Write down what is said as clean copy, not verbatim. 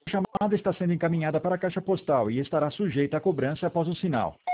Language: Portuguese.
chamada está sendo encaminhada para a caixa postal e estará sujeita à cobrança após o sinal.